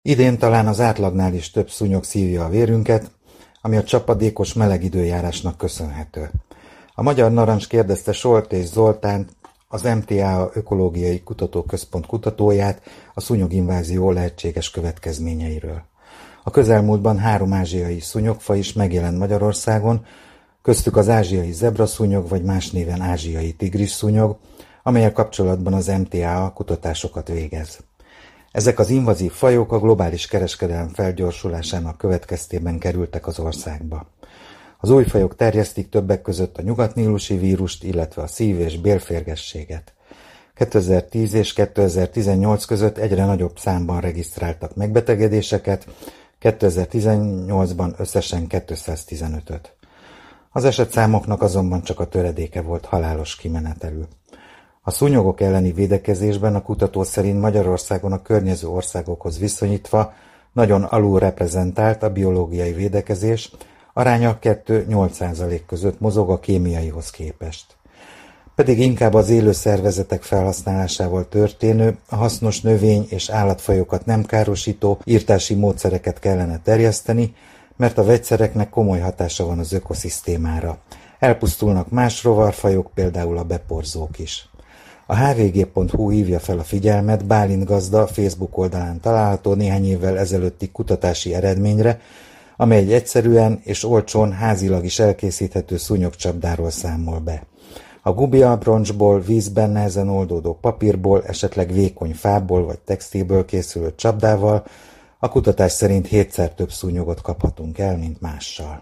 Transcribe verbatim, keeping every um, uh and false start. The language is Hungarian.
Idén talán az átlagnál is több szúnyog szívja a vérünket, ami a csapadékos meleg időjárásnak köszönhető. A Magyar Narancs kérdezte Soltész Zoltánt, az em té á Ökológiai Kutatóközpont kutatóját a szúnyoginvázió lehetséges következményeiről. A közelmúltban három ázsiai szúnyogfaj is megjelent Magyarországon, köztük az ázsiai zebraszúnyog vagy más néven ázsiai tigrisszúnyog, amellyel kapcsolatban az em té á kutatásokat végez. Ezek az invazív fajok a globális kereskedelem felgyorsulásának következtében kerültek az országba. Az új fajok terjesztik többek között a nyugatnílusi vírust, illetve a szív- és bélférgességet. kétezer-tíz és kétezer-tizennyolc között egyre nagyobb számban regisztráltak megbetegedéseket, kétezer-tizennyolcban összesen kétszáztizenötöt. Az esetszámoknak azonban csak a töredéke volt halálos kimenetelű. A szúnyogok elleni védekezésben a kutató szerint Magyarországon a környező országokhoz viszonyítva nagyon alulreprezentált a biológiai védekezés, aránya kettő-nyolc százalék között mozog a kémiaihoz képest. Pedig inkább az élő szervezetek felhasználásával történő, a hasznos növény- és állatfajokat nem károsító írtási módszereket kellene terjeszteni, mert a vegyszereknek komoly hatása van az ökoszisztémára. Elpusztulnak más rovarfajok, például a beporzók is. A há vé gé pont hú hívja fel a figyelmet Bálint gazda Facebook oldalán található néhány évvel ezelőtti kutatási eredményre, amely egy egyszerűen és olcsón házilag is elkészíthető szúnyogcsapdáról számol be. A gumiabroncsból, vízben nehezen oldódó papírból, esetleg vékony fából vagy textilből készülő csapdával a kutatás szerint hétszer több szúnyogot kaphatunk el, mint mással.